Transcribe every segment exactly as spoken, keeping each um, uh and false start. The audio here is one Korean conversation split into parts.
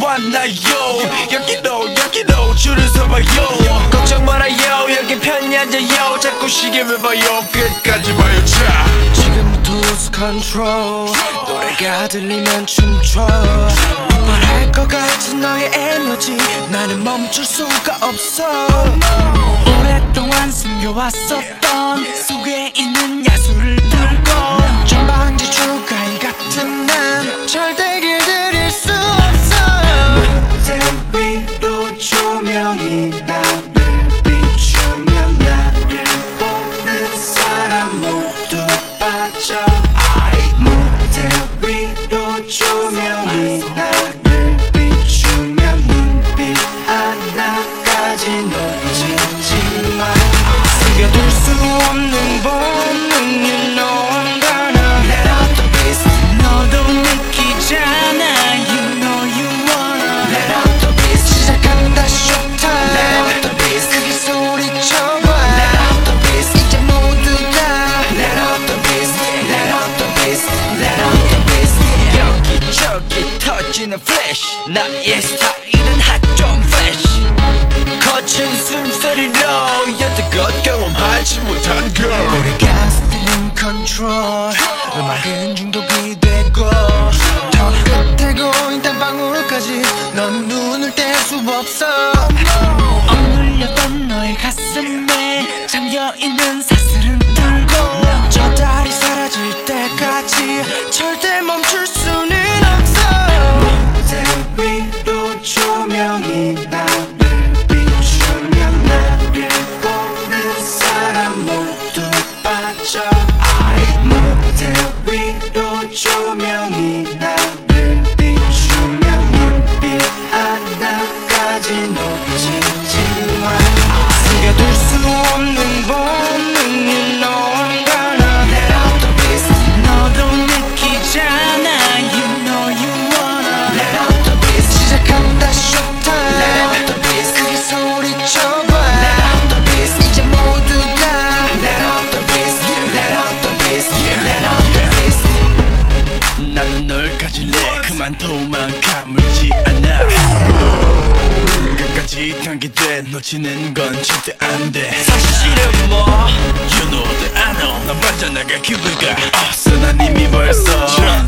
왔나요? 여기로 여기로 줄을 서봐요. 걱정 말아요 여기 편히 앉아요. 자꾸 시계를 봐요 끝까지 봐요. 자 지금부터 lose control. 노래가 들리면 춤춰. 폭발할 것 같은 너의 에너지 나는 멈출 수가 없어. 오랫동안 숨겨왔었던 속에 있는 야수를 들고 전방지 주가인 같은 난 절대 길들일 수 없어. 무대 위로 조명이 나를 비추면 나를 보는 사람 모두 빠져. 무대 위로 조명이 나를 비추면 눈빛 하나까지 놓치지 마. 숨겨둘 수 없는 본능 You know I'm gonna let out the beast. 너도 느끼잖아 You know you wanna let out the beast. 시작한다 showtime let out the beast. 크게 소리쳐봐 let out the beast. 이제 모두 다 let out the beast. let out the beast. let out the beast. 여기저기 터지는 flash 나의 스타일은 hot 좀 flash. 거친 숨소리로 여태껏 경험하지 못한 girl. 우리가 stealing control. 음악은 중독이 되고 더 끝에 고인 땀방울까지 넌 눈을 뗄 수 없어. 억눌렸던 너의 가슴에 잠겨있는 사슬은 들고 저 달이 사라질 때까지 절대 멈출 수는 없어. 무대 위로 조명이 나를 비추면 나를 보는 사람 모두 빠져. 무대 위로 조명이 나를 비추면 눈빛 하나까지 놓치지 마. 숨겨둘 수 없는 본능 You know I'm gonna let out the beast. 너도 느끼잖아 You know you wanna let out the beast. 시작한다 showtime let out the beast. 크게 소리쳐봐 let out the beast. 이제 모두 다 let out the beast. let out the beast. let out the beast. 나는 널 가질래 그만 도망가물지 않아. 끝까지 단계돼 놓치는 건 절대 안돼. 사실은 뭐 You know that I know 난 빠져나갈 기회가 없어. 난 이미 벌써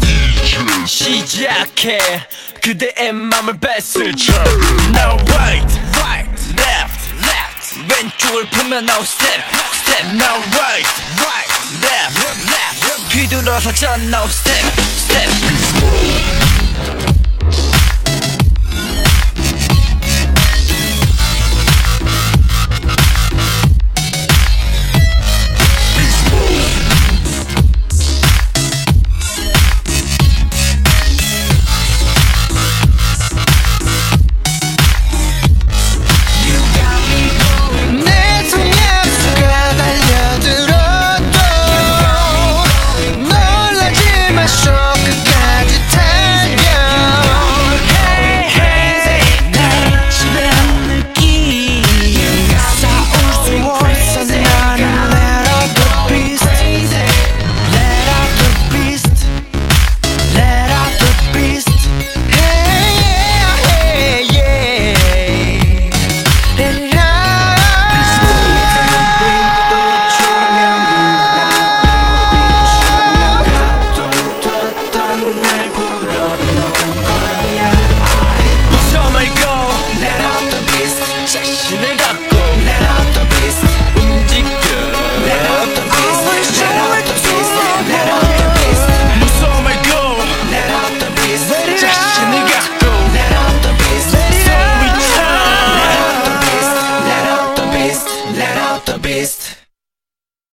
시작해 그대의 맘을 뺏을 쳐. Now right, right, left, left. 왼쪽을 보면 now step, step. Now right, right, left, left. 뒤돌아서 전 now step, step.